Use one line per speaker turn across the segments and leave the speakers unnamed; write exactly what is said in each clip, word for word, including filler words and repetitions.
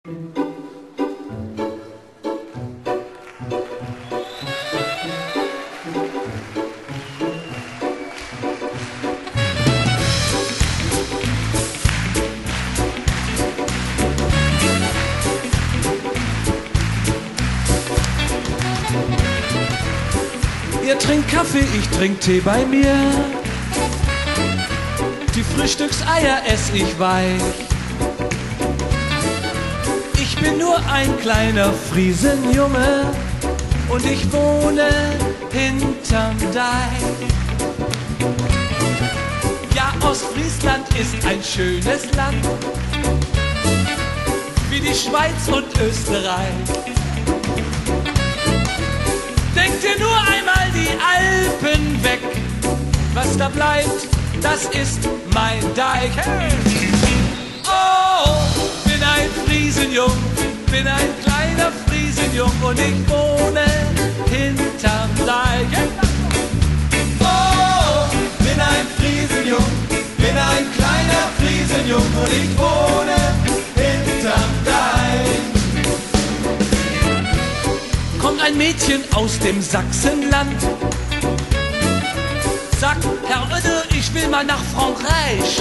Ihr trinkt Kaffee, ich trink Tee bei mir. Die Frühstückseier ess ich weich. Ich bin nur ein kleiner Friesenjunge und ich wohne hinterm Deich. Ja, Ostfriesland ist ein schönes Land, wie die Schweiz und Österreich. Denkt ihr nur einmal die Alpen weg, was da bleibt, das ist mein Deich. Hey! Oh, bin ein Friesenjung, bin ein kleiner Friesenjung und ich wohne hinterm Deich. Hey!
Oh, bin ein Friesenjung, bin ein kleiner Friesenjung und ich wohne hinterm Deich.
Kommt ein Mädchen aus dem Sachsenland, sagt, Herr Oede, ich will mal nach Frankreich.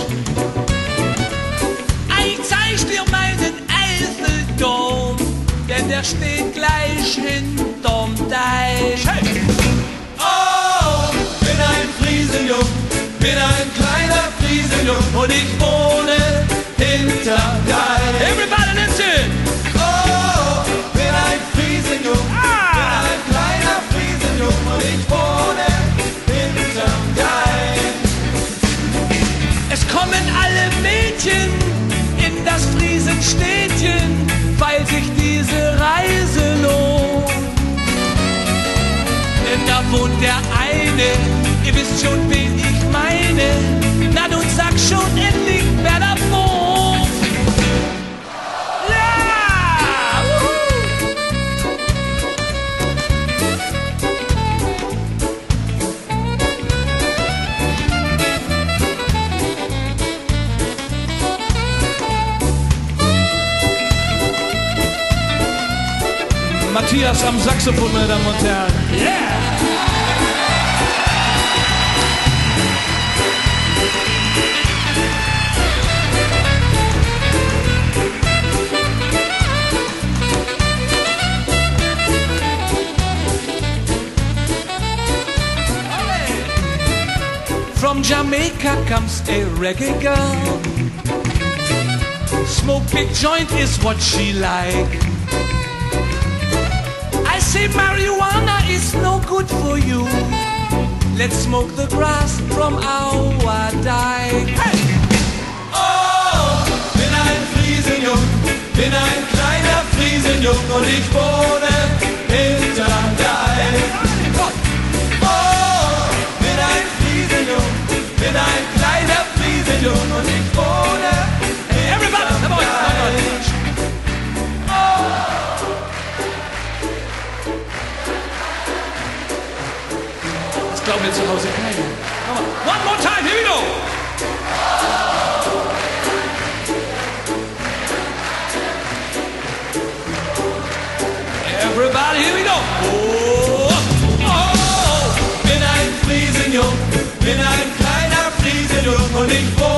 Ich zeig dir meinen Eiffelturm, denn der steht gleich hinterm Deich. Hey!
Oh, bin ein Friesenjung, bin ein kleiner Friesenjung und ich wohne hinterm Deich.
Everybody listen!
Oh, bin ein Friesenjung,
Ah!
bin ein kleiner Friesenjung und ich wohne hinterm Deich.
Es kommen alle Mädchen in das Friesenstädtchen, weil sich diese Reise lohnt. Denn da wohnt der eine, ihr wisst schon, wen ich meine. Na nun sag schon endlich, wer da wohnt. Ja! Wuhu! Matthias am Saxophon, meine Damen und Herren. Yeah! From Jamaica comes a reggae girl. Smoke big joint is what she like. I say marijuana is no good for you. Let's smoke the grass from our dike. Hey!
Oh, bin ein Friesenjung, bin ein kleiner Friesenjung und ich wohne hinterm Deich. Oh, bin ein Friesenjung, bin ein kleiner Friesenjung und ich wohne
Everybody,
hinterm
come on, come on.
Deich.
Das glauben wir zu Hause keiner. Come on. One more time, here we go. Everybody, here we go. Oh,
Oh, bin ein Friesenjung, bin ein kleiner Friesenjung und ich wohne